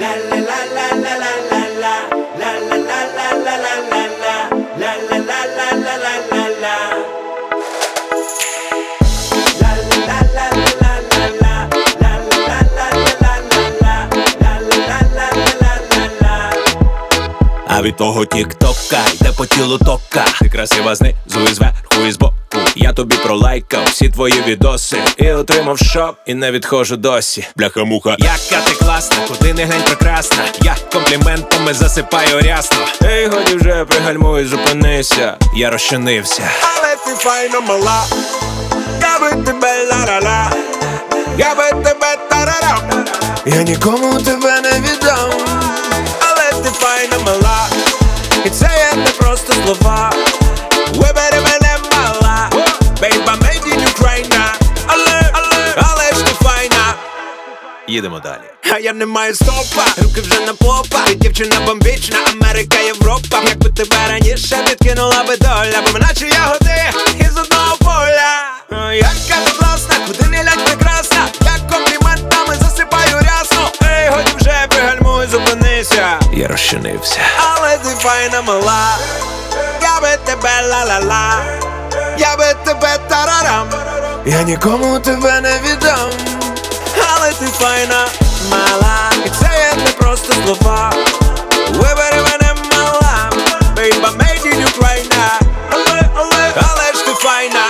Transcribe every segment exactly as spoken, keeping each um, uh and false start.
А від того тік-тока йде по тілу тока. Ти красива знизу і зверху і збоку. Я тобі пролайкав всі твої відоси і отримав шок, і не відходжу досі. Бляха-муха, яка ти класна, куди не глянь прекрасна. Я компліментами засипаю рясно. Ей, годі вже пригальмуй, зупинися, я розчинився. Але ти файна мала, я би тебе ла-ла-ла, я би тебе тарарам, я нікому тебе не віддам. Але ти файна мала, і це є не просто слова. Вибери мене, мала, baby, made in Ukraine. Але, але, але ж ти файна. Їдемо далі. А я не маю стопа, руки вже на попа. Ти дівчина бомбічна, Америка, Європа. Якби тебе раніше підкинула би доля, бо наче ягоди із одного поля. О, яка ти класна, куди не лядь прекрасна. Я компліментами засипаю рясно. Ей, годі вже пригальмуй, зупинися, Я розчинився. але ти файна мала, я би тебе ла-ла-ла, я би тебе тарарам, я нікому тебе не віддам. Але ти файна мала, і це є не просто слова. Вибери мене, мала, baby, made in Ukraine. Але, але, але ж ти файна.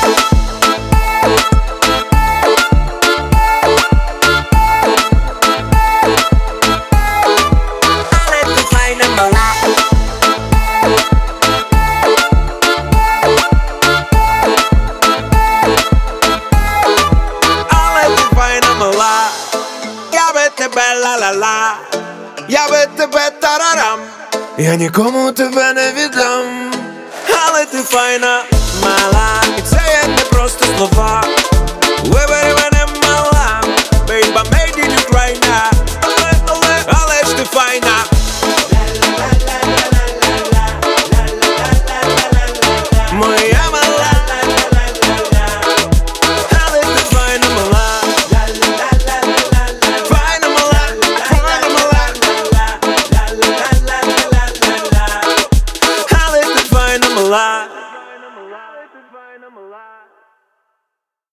Але ти файна мала. Я би тебе ла-ла-ла, я би тебе тарарам, я нікому тебе не віддам. Але ти файна мала, і це є не